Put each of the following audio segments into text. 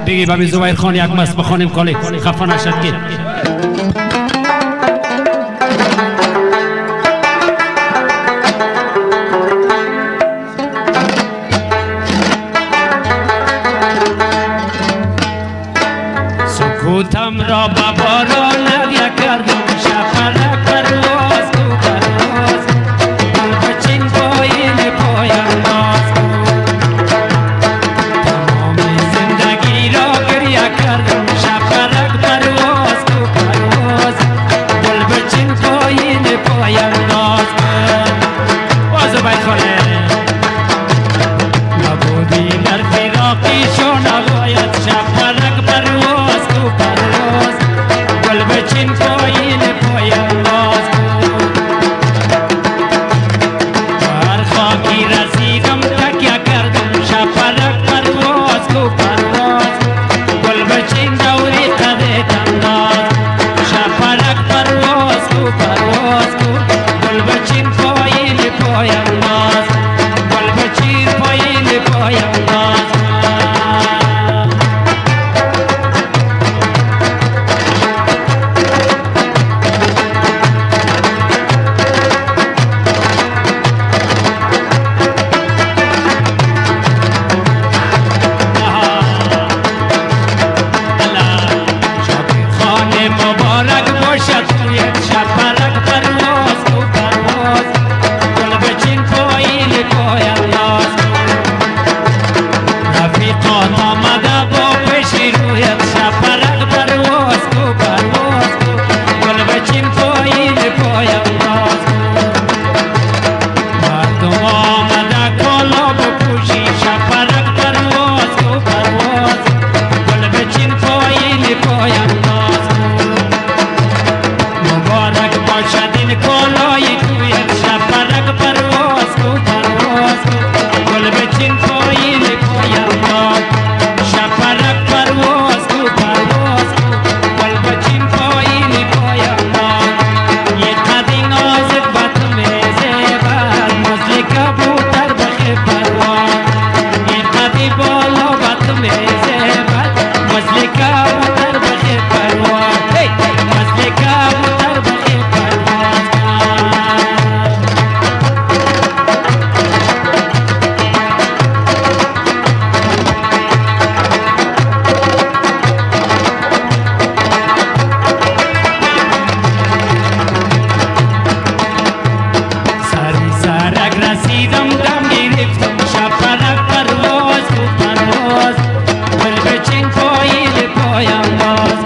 بگی بابی زبیر خان یک مست بخوانیم کالی خفه نشد که سکوتم را به باران نویه کردم شفرک پرواز کو پرواز گل بچین پایین پایم باز تمام زندگی را گریه کردم شفرک پرواز کو پرواز گل بچین پایین پایم باز بازو باید خاله نبودی در فراقی شون آقایت شفرک پرواز کو پرواز گل بچین پایین پایم باز بر خاکی رسیدم تکیه کردم شفرک پرواز کو پرواز گل بچین دوری قدت انداز شفرک پرواز کو پرواز گل بچین پایین پایم باز گل بچین پایین پایم باز مبارک باشد تویت شفرک پرواز کو پرواز گل بچین پایین پایم باز رفیقات آمده با پیش رویت شفرک پرواز کو پرواز گل بچین پایین پایم باز مردم آمده کالا بپوشی شفرک پرواز کو پرواز گل بچین پایین پایم باز مبارک باشد این کالای تویت شفرک پرواز کو پرواز گل بچین پایین پایم باز شفرک پرواز کو پرواز گل بچین پایین پایم باز یه قدی نازک بطمه زیبر مثل کبوتر بخی پرواز یه قدی بالا بطمه زیبر مثل کبوتر بخی پرواز مثل کبوتر بخی پرواز سری سرک رسیدم دم گرفتم شفرک پرواز کو پرواز گل بچین پایین پایم باز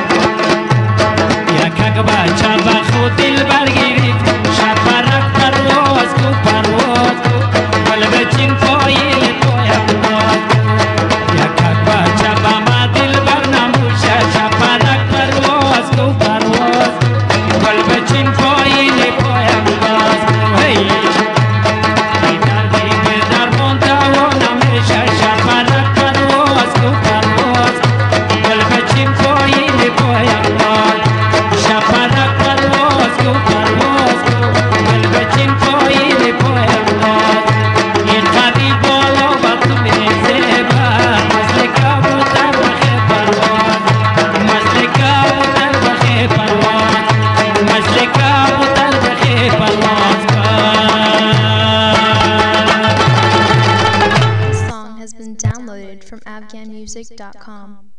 یک بچه به خود دل برگرفتم شفرک پرواز کو پرواز گل بچین پایین پایم باز یک بچه به ما دل برنموشه شفرک پرواز کو پرواز گل بچین پایین پایم باز ای دردی به درمان دوانم میشه شفرک پرواز کو پرواز گل بچین پایین پایم باز شفرک پرواز کو پرواز گل بچین پایین پایم باز این قدی بالا بطمه زیبر مثل کبوتر بخی پرواز مثل کبوتر بخی پرواز مثل کبوتر بخی پرواز This song has been downloaded from afghanmusic.com.